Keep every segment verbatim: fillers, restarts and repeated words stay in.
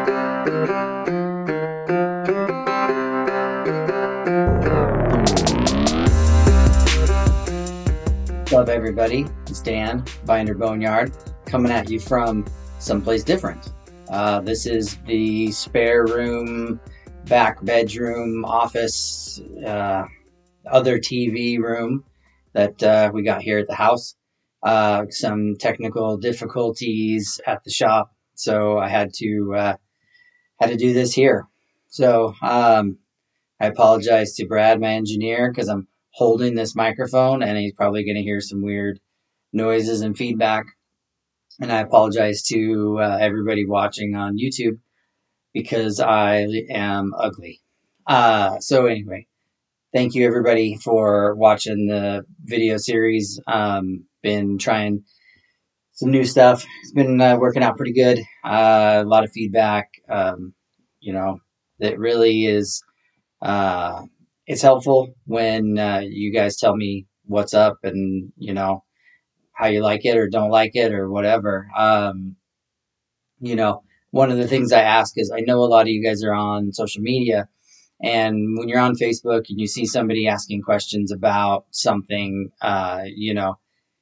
What's up, everybody? It's Dan, Binder Boneyard, coming at you from someplace different. Uh, this is the spare room, back bedroom, office, uh, other T V room that uh, we got here at the house. Uh, some technical difficulties at the shop, so I had to uh, had to do this here. So um, I apologize to Brad, my engineer, because I'm holding this microphone and he's probably going to hear some weird noises and feedback. And I apologize to uh, everybody watching on YouTube because I am ugly. Uh, so anyway, thank you everybody for watching the video series. Um, been trying some new stuff. It's been uh, working out pretty good. Uh, a lot of feedback. Um, you know, that really is. Uh, it's helpful when uh, you guys tell me what's up and you know how you like it or don't like it or whatever. Um, you know, one of the things I ask is I know a lot of you guys are on social media, and when you're on Facebook and you see somebody asking questions about something, uh, you know,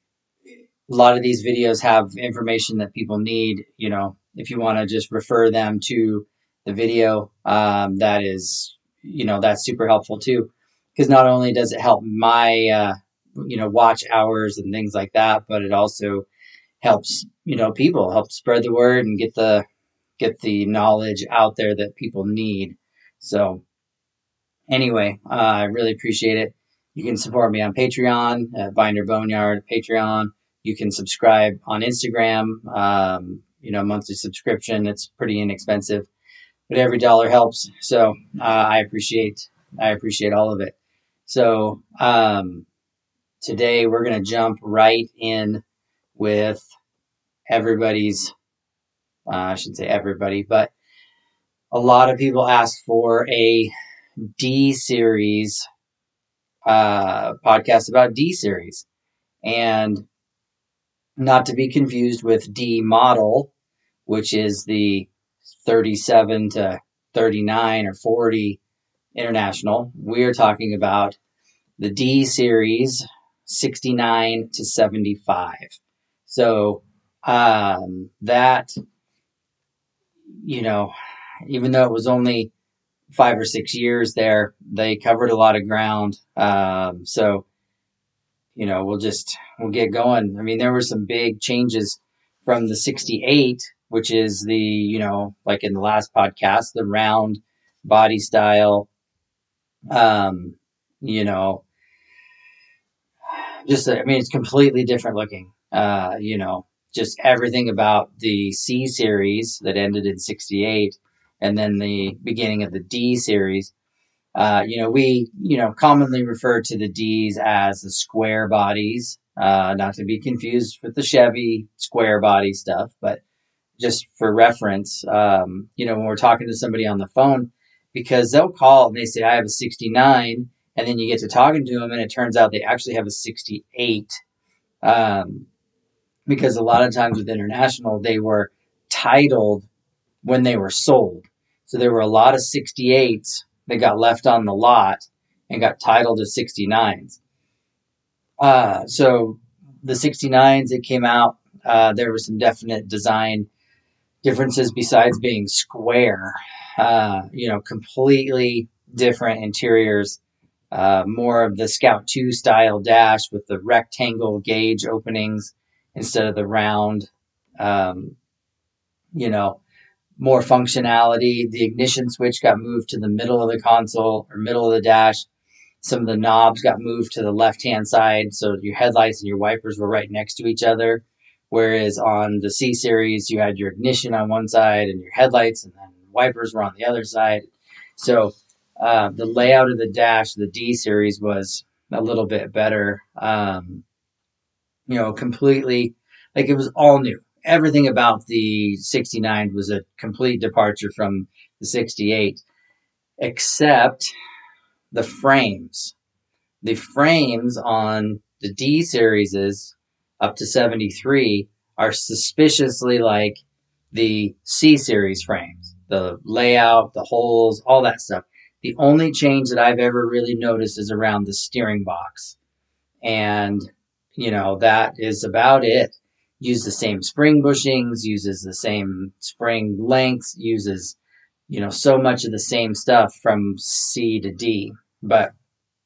a lot of these videos have information that people need. You know, if you want to just refer them to the video, um, that is, you know, that's super helpful too. Because not only does it help my, uh, you know, watch hours and things like that, but it also helps, you know, people help spread the word and get the, get the knowledge out there that people need. So anyway, uh, I really appreciate it. You can support me on Patreon, at Binder Boneyard, Patreon. You can subscribe on Instagram, um, you know, monthly subscription. It's pretty inexpensive, but every dollar helps. So uh, I appreciate, I appreciate all of it. So um, today we're going to jump right in with everybody's, uh, I should say everybody, but a lot of people ask for a D series uh, podcast about D series, and not to be confused with D model, which is the thirty-seven to thirty-nine or forty international. We're talking about the D series sixty-nine to seventy-five. So um, that, you know, even though it was only five or six years there, they covered a lot of ground. Um, so you know, we'll just, we'll get going. I mean, there were some big changes from the sixty-eight, which is the, you know, like in the last podcast, the round body style, um, you know, just, I mean, it's completely different looking, uh, you know, just everything about the C series that ended in sixty-eight and then the beginning of the D series. Uh, you know, we, you know, commonly refer to the Ds as the square bodies, uh, not to be confused with the Chevy square body stuff, but just for reference, um, you know, when we're talking to somebody on the phone, because they'll call and they say, I have a sixty-nine, and then you get to talking to them and it turns out they actually have a sixty-eight. Um, because a lot of times with International, they were titled when they were sold. So there were a lot of sixty-eights that got left on the lot and got titled as sixty-nines. Uh, so the sixty-nines that came out, uh, there were some definite design differences besides being square. Uh, you know, completely different interiors. Uh, more of the Scout two style dash with the rectangle gauge openings instead of the round. Um, you know, more functionality. The ignition switch got moved to the middle of the console or middle of the dash. Some of the knobs got moved to the left-hand side, so your headlights and your wipers were right next to each other. Whereas on the C series, you had your ignition on one side and your headlights, and then wipers were on the other side. So uh, the layout of the dash, the D series, was a little bit better. Um, you know, completely, like it was all new. Everything about the sixty-nine was a complete departure from the sixty-eight, except the frames. The frames on the D series up to seventy-three are suspiciously like the C series frames. the layout, the holes, all that stuff. The only change that I've ever really noticed is around the steering box. And, you know, that is about it. Use the same spring bushings, uses the same spring lengths, uses, you know, so much of the same stuff from C to D. But,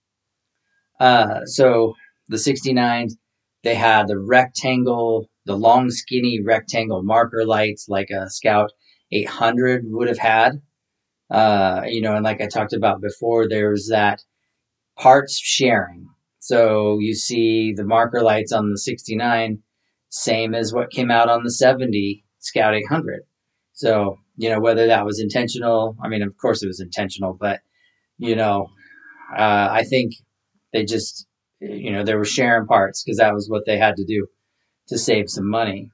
uh, so the sixty-nines, they had the rectangle, the long, skinny rectangle marker lights like a Scout eight hundred would have had. Uh, you know, and like I talked about before, there's that parts sharing. So you see the marker lights on the sixty-nine, same as what came out on the seventy Scout eight hundred. So, you know, whether that was intentional, I mean, of course it was intentional, but, you know, uh, I think they just, you know, they were sharing parts because that was what they had to do to save some money.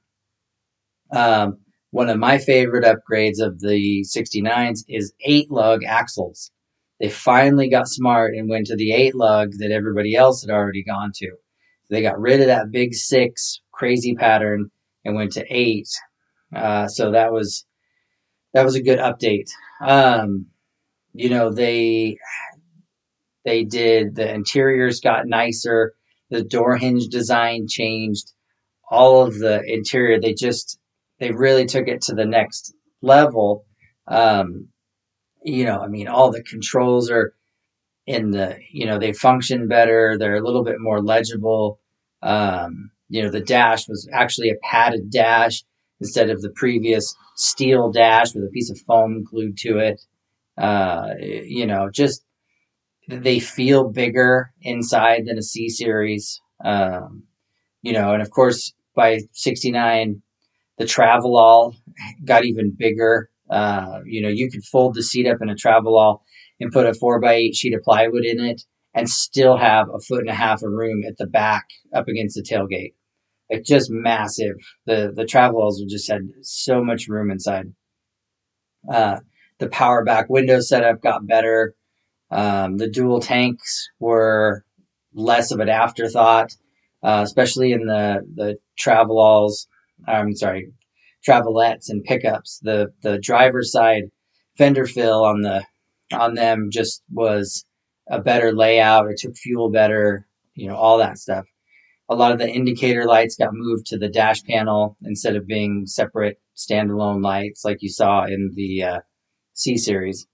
Um, one of my favorite upgrades of the sixty-nines is eight lug axles. They finally got smart and went to the eight lug that everybody else had already gone to. They got rid of that big six crazy pattern and went to eight. Uh, so that was that was a good update. Um, you know, they they did the interiors got nicer, the door hinge design changed, all of the interior. They just they really took it to the next level. Um, you know, I mean, all the controls are in the, you know, they function better. They're a little bit more legible. Um, you know, the dash was actually a padded dash instead of the previous steel dash with a piece of foam glued to it. Uh, you know, just they feel bigger inside than a C series. Um, you know, and of course by sixty-nine, the Travelall got even bigger. Uh, you know, you could fold the seat up in a Travelall and put a four by eight sheet of plywood in it and still have a foot and a half of room at the back up against the tailgate. Like just massive. The the Travelalls just had so much room inside. Uh, the power back window setup got better. Um, the dual tanks were less of an afterthought, uh, especially in the the Travelalls. I'm sorry, Travelettes and pickups. The the driver's side fender fill on the on them just was a better layout. It took fuel better, you know, all that stuff. A lot of the indicator lights got moved to the dash panel instead of being separate standalone lights like you saw in the uh, C series.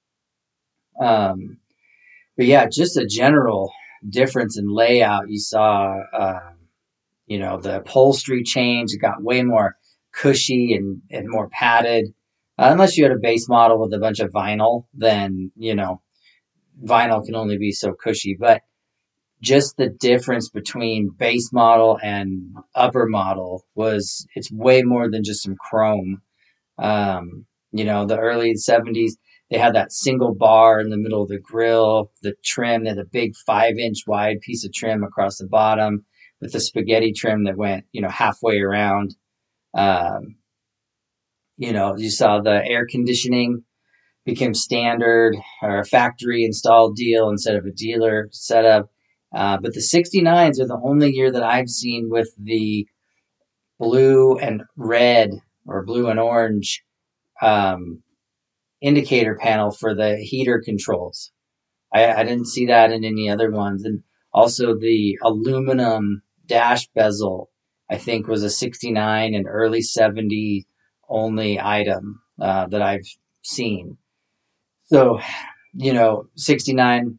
Um, but yeah, just a general difference in layout. You saw, um, you know, the upholstery change. It got way more cushy and, and more padded. Uh, unless you had a base model with a bunch of vinyl, then, you know, vinyl can only be so cushy. But just the difference between base model and upper model was, it's way more than just some chrome. Um, you know, the early seventies, they had that single bar in the middle of the grill, the trim, and a big five inch wide piece of trim across the bottom with the spaghetti trim that went, you know, halfway around. Um, you know, you saw the air conditioning became standard or a factory installed deal instead of a dealer setup. Uh, but the sixty-nines are the only year that I've seen with the blue and red or blue and orange um, indicator panel for the heater controls. I, I didn't see that in any other ones. And also the aluminum dash bezel, I think was a sixty-nine and early seventy only item uh, that I've seen. So, you know, sixty-nine,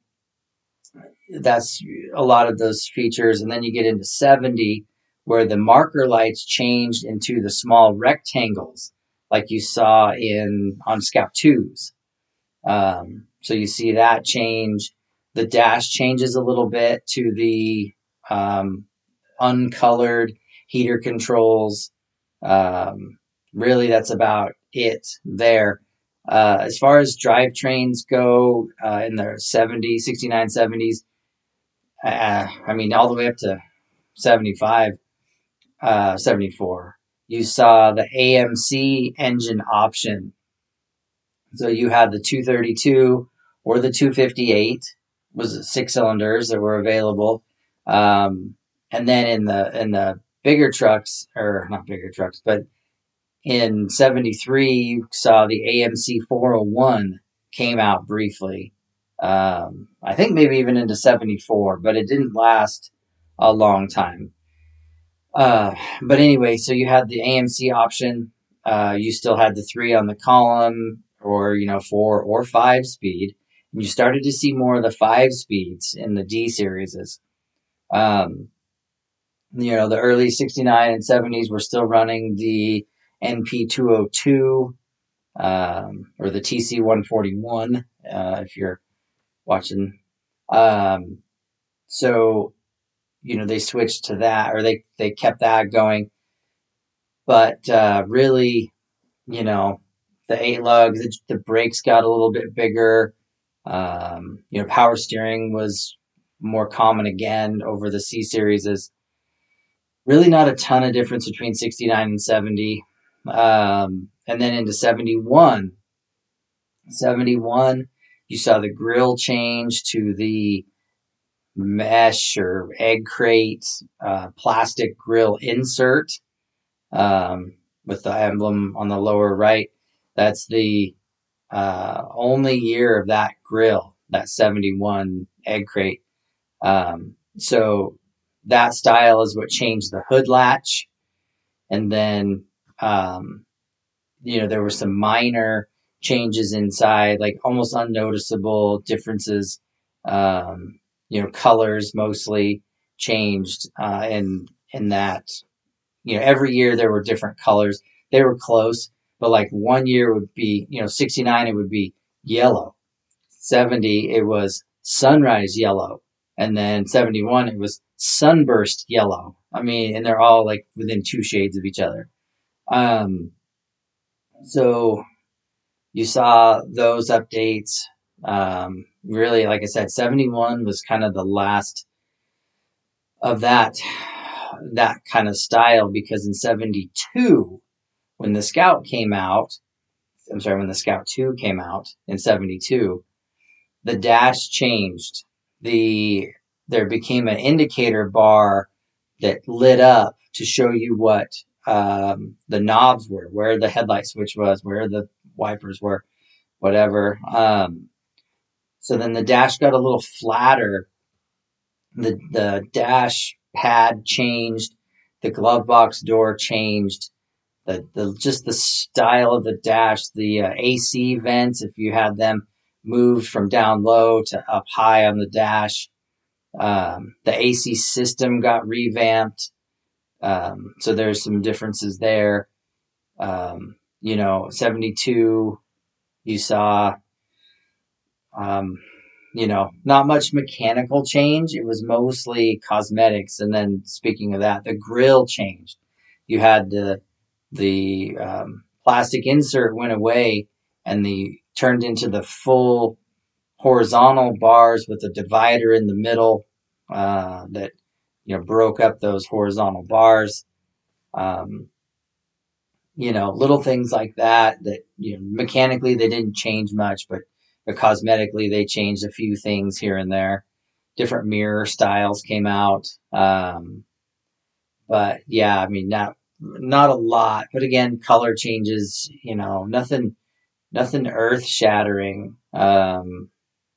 that's a lot of those features. And then you get into seventy where the marker lights changed into the small rectangles like you saw in on Scout twos. Um, so you see that change. The dash changes a little bit to the um, uncolored heater controls. Um, really, that's about it there. Uh, as far as drivetrains go uh, in the seventies, sixty-nine, seventies, uh, I mean, all the way up to seventy-five, uh, seventy-four, you saw the A M C engine option. So you had the two thirty-two or the two fifty-eight was six cylinders that were available. Um, and then in the in the bigger trucks, or not bigger trucks, but In seventy-three, you saw the A M C four oh one came out briefly. Um, I think maybe even into seventy-four, but it didn't last a long time. Uh, but anyway, so you had the A M C option. Uh, you still had the three on the column, or you know, four or five speed. And you started to see more of the five speeds in the D series. Um, you know, the early sixty-nine and seventies were still running the N P two oh two, um, or the T C one forty-one, uh, if you're watching. Um, so, you know, they switched to that, or they, they kept that going. But uh, really, you know, the eight lug, the, the brakes got a little bit bigger. Um, you know, power steering was more common again over the C series. Is really not a ton of difference between sixty-nine and seventy. Um, and then into seventy-one, seventy-one, you saw the grill change to the mesh or egg crate uh, plastic grill insert, um, with the emblem on the lower right. That's the uh, only year of that grill, that seventy-one egg crate. Um, so that style is what changed the hood latch. And then, um, you know, there were some minor changes inside, like almost unnoticeable differences. Um, you know, colors mostly changed uh, in in that. You know, every year there were different colors. They were close, but like one year would be, you know, sixty-nine, it would be yellow. seventy, it was sunrise yellow. And then seventy-one, it was sunburst yellow. I mean, and they're all like within two shades of each other. Um, so you saw those updates. Um, really, like I said, seventy-one was kind of the last of that that kind of style, because in seventy-two, when the Scout came out, I'm sorry, when the Scout two came out in seventy-two, the dash changed. The there became an indicator bar that lit up to show you what um, the knobs were, where the headlight switch was, where the wipers were, whatever. Um, so then the dash got a little flatter. The the dash pad changed. The glove box door changed. The, the just the style of the dash, the uh, A C vents, if you had them, moved from down low to up high on the dash. Um, the A C system got revamped. Um, so there's some differences there. Um, you know, seventy-two, you saw, um, you know, not much mechanical change. It was mostly cosmetics. And then speaking of that, the grill changed. You had the, the um, plastic insert went away, and the turned into the full horizontal bars with a divider in the middle, uh, that, you know, broke up those horizontal bars. Um, you know, little things like that, that, you know, mechanically they didn't change much, but, but cosmetically they changed a few things here and there. Different mirror styles came out. Um, but yeah, I mean, not, not a lot, but again, color changes, you know, nothing, nothing earth shattering. Um,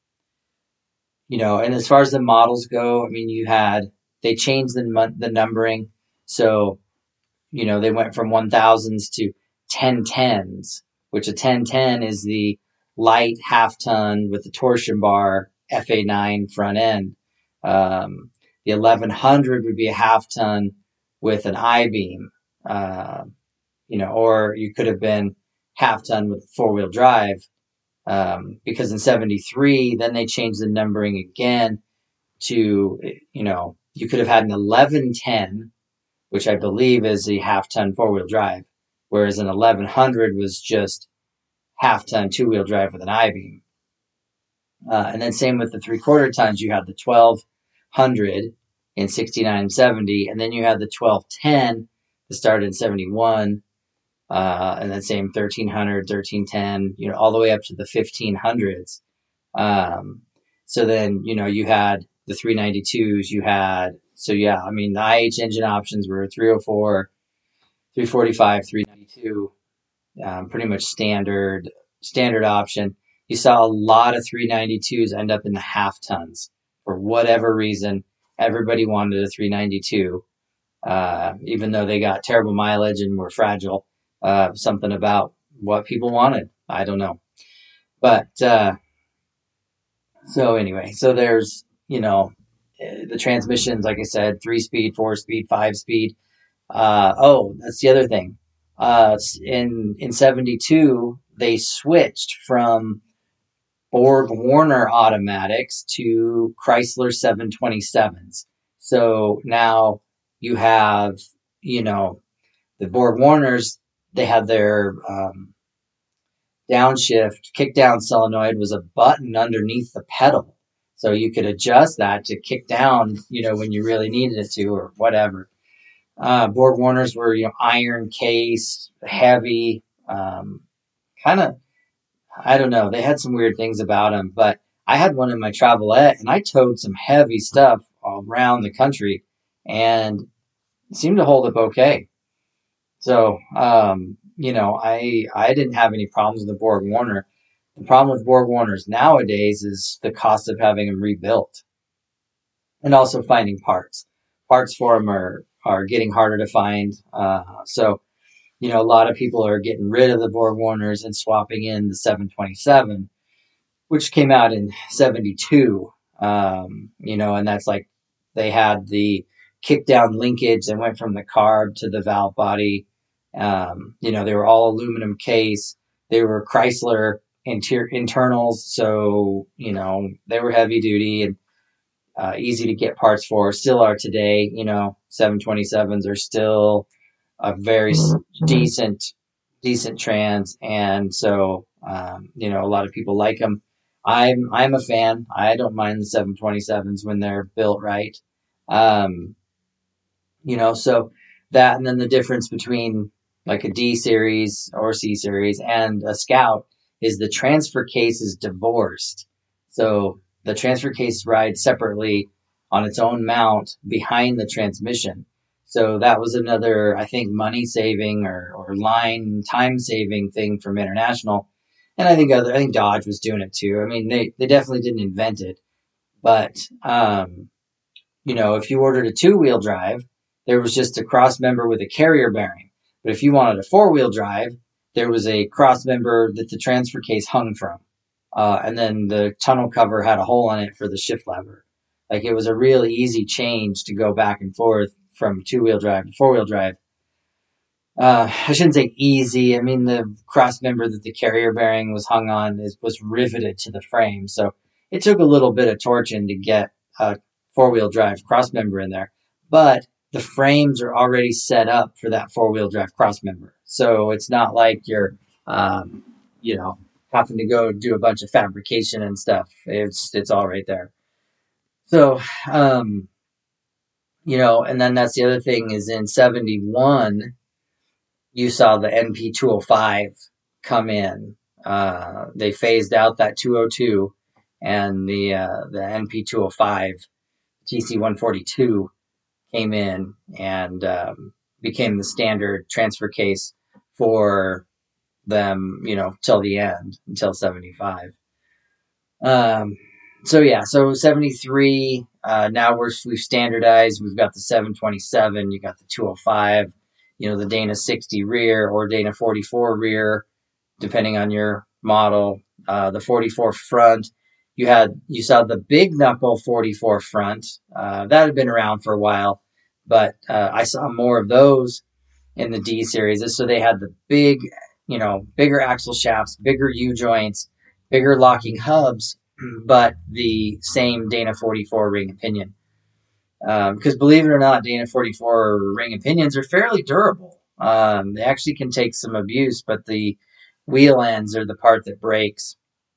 you know, and as far as the models go, I mean, you had, they changed the, the numbering. So, you know, they went from one thousands to ten tens, which a ten ten is the light half ton with the torsion bar F A nine front end. Um, the eleven hundred would be a half ton with an I-beam, uh, you know, or you could have been half ton with four wheel drive. Um, because in seventy-three, then they changed the numbering again to, you know, you could have had an eleven ten, which I believe is a half ton four wheel drive, whereas an eleven hundred was just half ton two wheel drive with an I-beam. Uh, and then same with the three quarter tons, you had the twelve hundred in sixty-nine and seventy, and then you had the twelve ten that started in seventy-one, uh, and then same thirteen hundred, thirteen ten, you know, all the way up to the fifteen hundreds. Um, so then, you know, you had the three ninety-twos, you had, so yeah, I mean, the I H engine options were three oh four, three forty-five, three ninety-two, um, pretty much standard standard option. You saw a lot of three ninety-twos end up in the half tons for whatever reason. Everybody wanted a three ninety-two, uh, even though they got terrible mileage and were fragile. Uh, something about what people wanted. I don't know. But uh, so anyway, so there's, you know, eh, the transmissions, like I said, three speed, four speed, five speed. Uh, oh, that's the other thing. Uh, in in seventy-two, they switched from Borg Warner automatics to Chrysler seven twenty-sevens. So now you have, you know, the Borg Warners, they had their um, downshift, kick down solenoid was a button underneath the pedal. So you could adjust that to kick down, you know, when you really needed it to or whatever. Uh, Borg Warners were, you know, iron case, heavy, um, kind of, I don't know. They had some weird things about them, but I had one in my Travelette and I towed some heavy stuff around the country and it seemed to hold up okay. So, um, you know, I I didn't have any problems with the Borg Warner. The problem with Borg Warners nowadays is the cost of having them rebuilt and also finding parts. Parts for them are, are getting harder to find. Uh, so, you know, a lot of people are getting rid of the Borg Warners and swapping in the seven twenty-seven, which came out in seventy-two. Um, you know, and that's like they had the kick down linkage that went from the carb to the valve body. Um, you know, they were all aluminum case. They were Chrysler inter- internals. So, you know, they were heavy duty and uh, easy to get parts for. Still are today. You know, seven twenty-sevens are still a very decent, decent trans. And so, um, you know, a lot of people like them. I'm, I'm a fan. I don't mind the seven twenty-sevens when they're built right. Um, you know, so that, and then the difference between like a D series or C series and a Scout is the transfer case is divorced. So the transfer case rides separately on its own mount behind the transmission. So that was another, I think, money saving or, or line time saving thing from International. And I think other, I think Dodge was doing it too. I mean, they, they definitely didn't invent it, but, um, you know, if you ordered a two wheel drive, there was just a cross member with a carrier bearing. But if you wanted a four wheel drive, there was a cross member that the transfer case hung from. Uh, and then the tunnel cover had a hole in it for the shift lever. Like it was a really easy change to go back and forth from two wheel drive to four wheel drive. Uh, I shouldn't say easy. I mean, the cross member that the carrier bearing was hung on is, was riveted to the frame. So it took a little bit of torching to get a four wheel drive cross member in there, but the frames are already set up for that four wheel drive cross member. So it's not like you're, um, you know, having to go do a bunch of fabrication and stuff. It's, it's all right there. So, um, you know, and then that's the other thing is in seventy-one, you saw the N P two oh five come in. Uh, they phased out that two oh two, and the uh, the N P two oh five T C one forty-two came in and um, became the standard transfer case for them, you know, till the end, until seventy-five. Um, so yeah, so seventy-three. Uh, now we're we've standardized. We've got the seven twenty-seven. You got the two oh five. You know, the Dana sixty rear or Dana forty-four rear, depending on your model. Uh, the forty-four front. You had you saw the big knuckle forty-four front. Uh, that had been around for a while, but uh, I saw more of those in the D series. So they had the big, you know, bigger axle shafts, bigger U joints, bigger locking hubs, but the same Dana forty-four ring and pinion. Because um, believe it or not, Dana forty-four ring and pinions are fairly durable. Um, they actually can take some abuse, but the wheel ends are the part that breaks.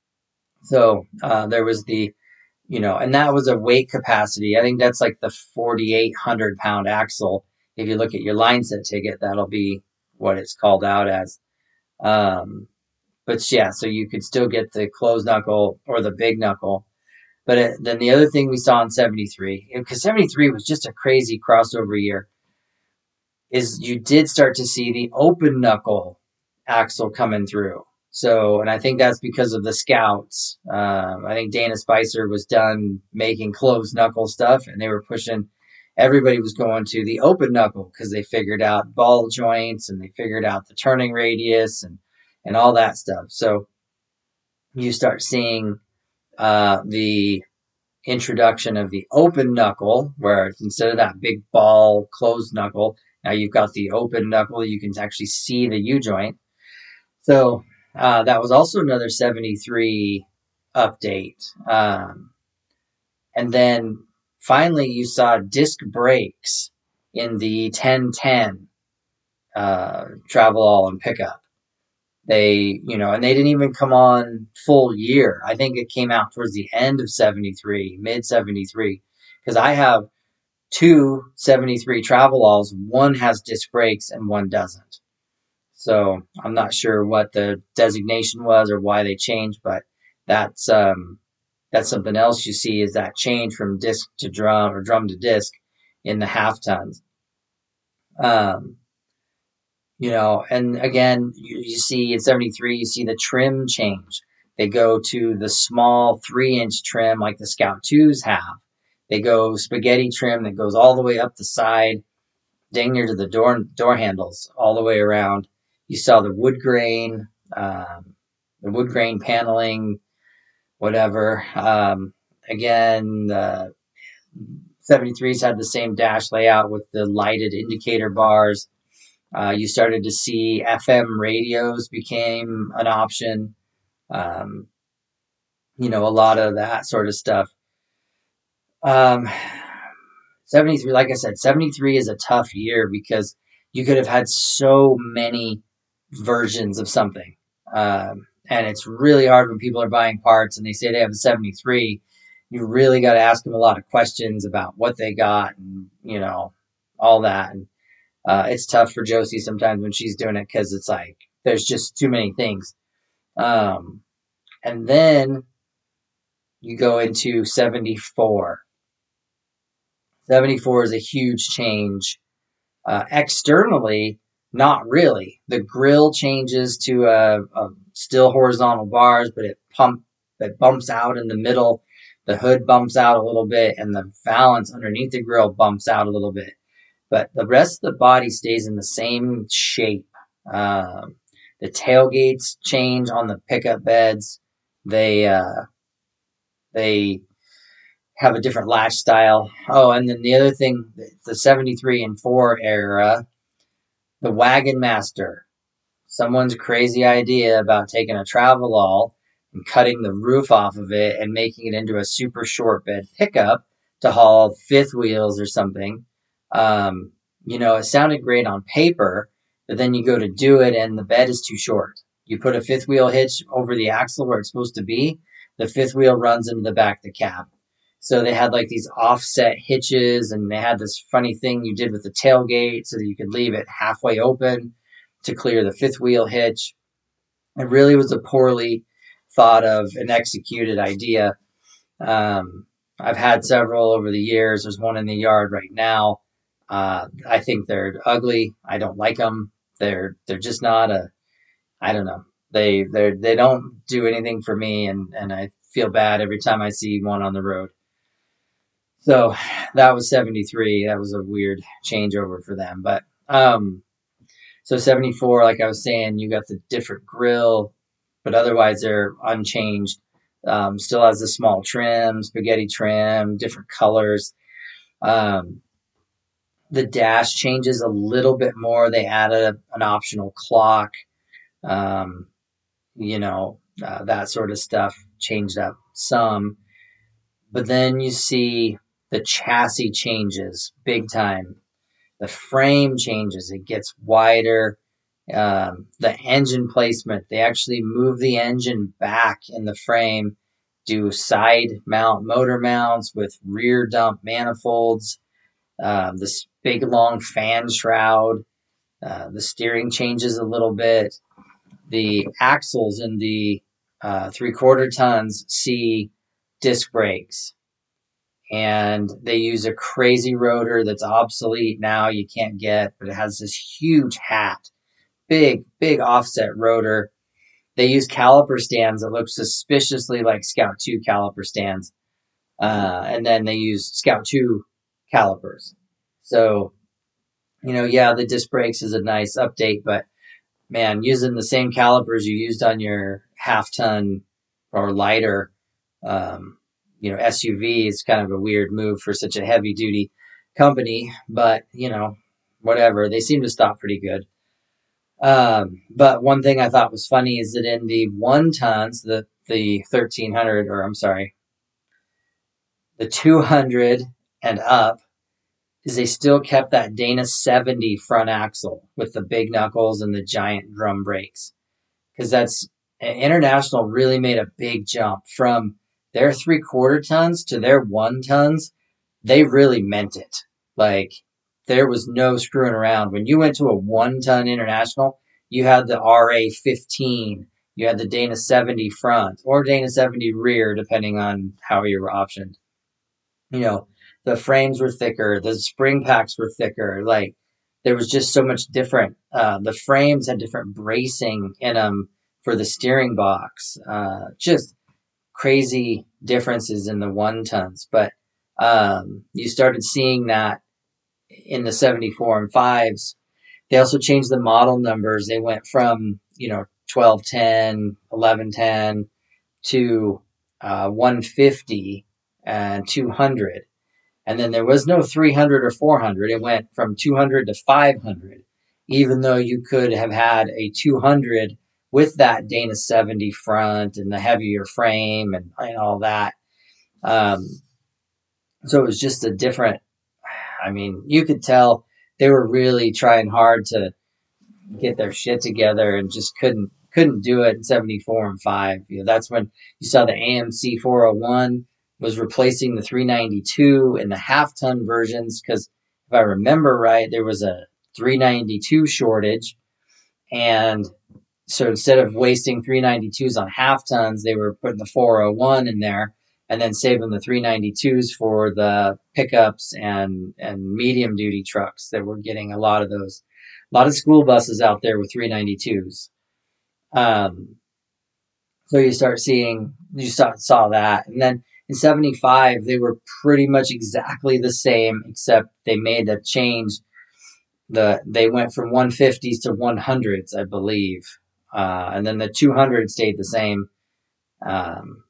So uh, there was the, you know, and that was a weight capacity. I think that's like the forty-eight hundred pound axle. If you look at your line set ticket, that'll be what it's called out as. Um, but yeah, so you could still get the closed knuckle or the big knuckle. But it, then the other thing we saw in seventy-three, because seventy-three was just a crazy crossover year, is you did start to see the open knuckle axle coming through. So, and I think that's because of the Scouts. Um, I think Dana Spicer was done making closed knuckle stuff, and they were pushing. Everybody was going to the open knuckle because they figured out ball joints and they figured out the turning radius and and all that stuff. So you start seeing uh, the introduction of the open knuckle, where instead of that big ball closed knuckle, now you've got the open knuckle. You can actually see the U joint. So uh, that was also another seventy-three update. Um, and then finally, you saw disc brakes in the ten ten uh, travel all and pickup. They, you know, and they didn't even come on full year. I think it came out towards the end of seventy-three, mid seventy-three, because I have two seventy-three travel alls. One has disc brakes and one doesn't. So I'm not sure what the designation was or why they changed, but that's um, that's something else you see is that change from disc to drum or drum to disc in the half tons. Um, you know, and again, you, you see in seventy-three, you see the trim change. They go to the small three inch trim like the Scout twos have. They go spaghetti trim that goes all the way up the side, dang near to the door door handles, all the way around. You saw the wood grain, um, the wood grain paneling, whatever. Um, again, the seventy-threes had the same dash layout with the lighted indicator bars. Uh, you started to see F M radios became an option. Um, you know, a lot of that sort of stuff. Um, seventy-three, like I said, seventy-three is a tough year because you could have had so many versions of something. Um, and it's really hard when people are buying parts and they say they have a seventy-three. You really got to ask them a lot of questions about what they got and, you know, all that. And uh, it's tough for Josie sometimes when she's doing it because it's like there's just too many things. Um, and then you go into seventy-four. seventy-four is a huge change. Uh, externally, not really. The grill changes to a, a still horizontal bars, but it pump it bumps out in the middle. The hood bumps out a little bit, and the valance underneath the grill bumps out a little bit. But the rest of the body stays in the same shape. Um, the tailgates change on the pickup beds. They uh, they have a different latch style. Oh, and then the other thing, the seventy-three and four era, the Wagon Master. Someone's crazy idea about taking a travel all and cutting the roof off of it and making it into a super short bed pickup to haul fifth wheels or something. Um, you know, it sounded great on paper, but then you go to do it and the bed is too short. You put a fifth wheel hitch over the axle where it's supposed to be, the fifth wheel runs into the back of the cab. So they had like these offset hitches, and they had this funny thing you did with the tailgate so that you could leave it halfway open to clear the fifth wheel hitch. It really was a poorly thought of and executed idea. Um, I've had several over the years. There's one in the yard right now. Uh, I think they're ugly. I don't like them. They're they're just not a. I don't know. They they they don't do anything for me, and and I feel bad every time I see one on the road. So that was seventy-three. That was a weird changeover for them. But um, so seventy-four, like I was saying, you got the different grill, but otherwise they're unchanged. Um, still has the small trim, spaghetti trim, different colors. Um, the dash changes a little bit more. They added a, an optional clock. Um, you know, uh, that sort of stuff changed up some. But then you see the chassis changes big time. The frame changes. It gets wider. Um, the engine placement. They actually move the engine back in the frame, do side mount motor mounts with rear dump manifolds. Um, this big long fan shroud. Uh, the steering changes a little bit. The axles in the uh, three quarter tons see disc brakes, and they use a crazy rotor that's obsolete now. You can't get, but it has this huge hat, big, big offset rotor. They use caliper stands that look suspiciously like Scout two caliper stands. Uh, and then they use Scout two calipers. So, you know, yeah, the disc brakes is a nice update, but man, using the same calipers you used on your half ton or lighter, um, you know, S U V is kind of a weird move for such a heavy duty company, but you know, whatever. They seem to stop pretty good. Um, but one thing I thought was funny is that in the one tons, the the thirteen hundred, or I'm sorry, the two hundred and up, is they still kept that Dana seventy front axle with the big knuckles and the giant drum brakes. Because that's International really made a big jump from their three quarter tons to their one tons. They really meant it. Like there was no screwing around. When you went to a one ton International, you had the R A fifteen, you had the Dana seventy front or Dana seventy rear, depending on how you were optioned. You know, the frames were thicker, the spring packs were thicker. Like there was just so much different. Uh, the frames had different bracing in them for the steering box. Uh, just crazy differences in the one tons. But um, you started seeing that in the seventy-four and fives. They also changed the model numbers. They went from, you know, twelve ten, eleven ten to uh, one fifty and two hundred. And then there was no three hundred or four hundred. It went from two hundred to five hundred, even though you could have had a two hundred with that Dana seventy front and the heavier frame and, and all that. Um, so it was just a different, I mean, you could tell they were really trying hard to get their shit together and just couldn't couldn't do it in seventy-four and five. You know, that's when you saw the A M C four oh one was replacing the three ninety-two in the half ton versions, because if I remember right, there was a three ninety-two shortage, and so instead of wasting three ninety-twos on half tons, they were putting the four oh one in there and then saving the three ninety-twos for the pickups and and medium duty trucks that were getting a lot of those. A lot of school buses out there with three ninety-twos. Um, so you start seeing, you saw, saw that. And then in seventy-five, they were pretty much exactly the same, except they made a change. The They went from one fifties to one hundreds, I believe. Uh, and then the two hundred stayed the same. Um,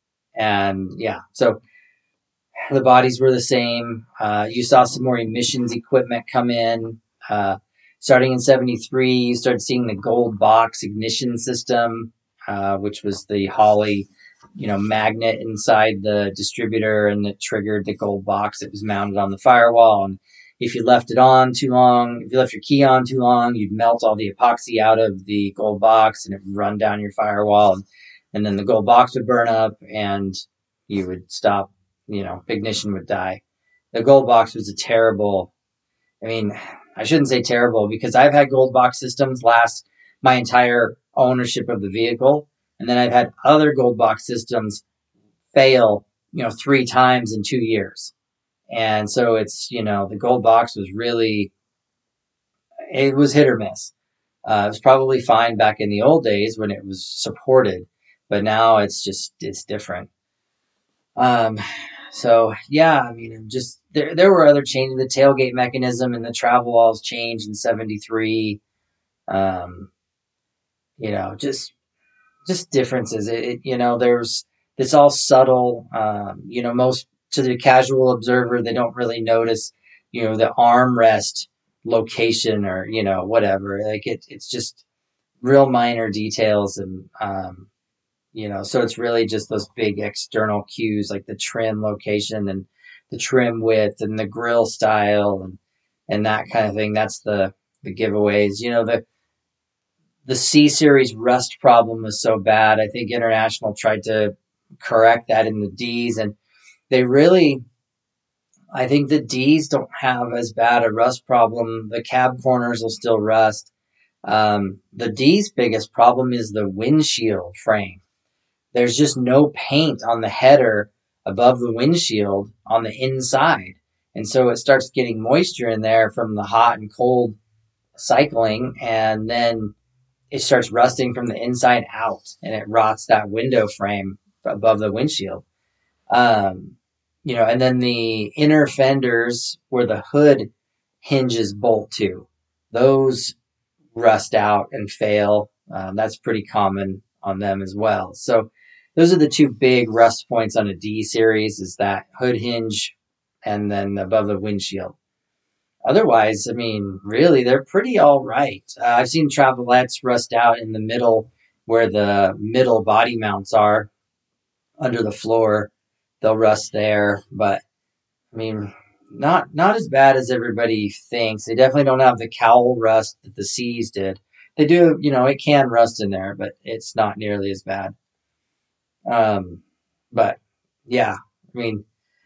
and yeah, so the bodies were the same. Uh, you saw some more emissions equipment come in. Uh, starting in seventy-three, you started seeing the gold box ignition system, uh, which was the Holley, you know, magnet inside the distributor, and it triggered the gold box that was mounted on the firewall. And if you left it on too long, if you left your key on too long, you'd melt all the epoxy out of the gold box and it would run down your firewall. And, and then the gold box would burn up and you would stop, you know, ignition would die. The gold box was a terrible, I mean, I shouldn't say terrible, because I've had gold box systems last my entire ownership of the vehicle. And then I've had other gold box systems fail, you know, three times in two years. And so it's, you know, the gold box was really, it was hit or miss. Uh, it was probably fine back in the old days when it was supported, but now it's just, it's different. Um, so yeah, I mean, just, there, there were other changes. The tailgate mechanism and the travel walls changed in seventy-three. Um, you know, just, just differences. It, it, you know, there's, it's all subtle. Um, you know, most, to the casual observer, they don't really notice, you know, the armrest location or, you know, whatever. Like it, it's just real minor details. And, um, you know, so it's really just those big external cues like the trim location and the trim width and the grill style and, and that kind of thing. That's the, the giveaways. You know, the, the C series rust problem was so bad. I think International tried to correct that in the D's, and they really, I think the D's don't have as bad a rust problem. The cab corners will still rust. Um, the D's biggest problem is the windshield frame. There's just no paint on the header above the windshield on the inside. And so it starts getting moisture in there from the hot and cold cycling, and then it starts rusting from the inside out, and it rots that window frame above the windshield. Um, you know, and then the inner fenders where the hood hinges bolt to, those rust out and fail. Um, that's pretty common on them as well. So those are the two big rust points on a D series, is that hood hinge and then above the windshield. Otherwise, I mean, really, they're pretty all right. Uh, I've seen Travelettes rust out in the middle where the middle body mounts are under the floor. They'll rust there, but I mean, not not as bad as everybody thinks. They definitely don't have the cowl rust that the C's did. They do, you know, it can rust in there, but it's not nearly as bad. Um, but yeah, I mean,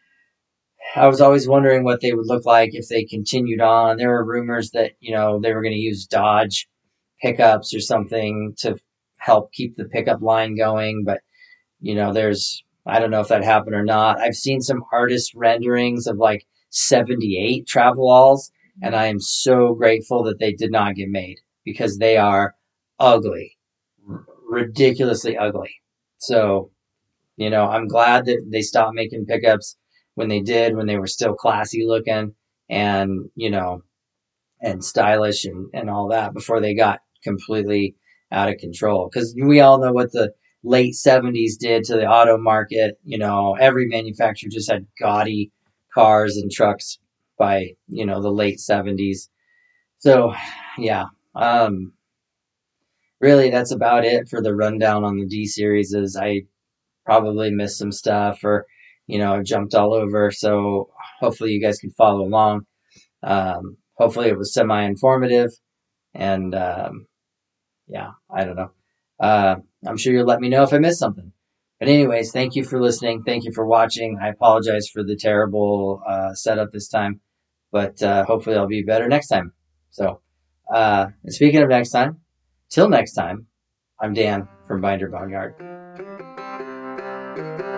I was always wondering what they would look like if they continued on. There were rumors that, you know, they were going to use Dodge pickups or something to help keep the pickup line going, but you know, there's, I don't know if that happened or not. I've seen some artist renderings of like seventy-eight Travelalls, and I am so grateful that they did not get made because they are ugly, r- ridiculously ugly. So, you know, I'm glad that they stopped making pickups when they did, when they were still classy looking and, you know, and stylish and, and all that before they got completely out of control. Because we all know what the late seventies did to the auto market. You know, every manufacturer just had gaudy cars and trucks by, you know, the late seventies. So, yeah, um, really, that's about it for the rundown on the D series. Is I probably missed some stuff or, you know, jumped all over. So hopefully you guys can follow along. Um, hopefully it was semi informative. And um, yeah, I don't know. Uh, I'm sure you'll let me know if I missed something. But anyways, thank you for listening. Thank you for watching. I apologize for the terrible uh, setup this time, but uh, hopefully I'll be better next time. So, uh, and speaking of next time, till next time, I'm Dan from Binder Boneyard.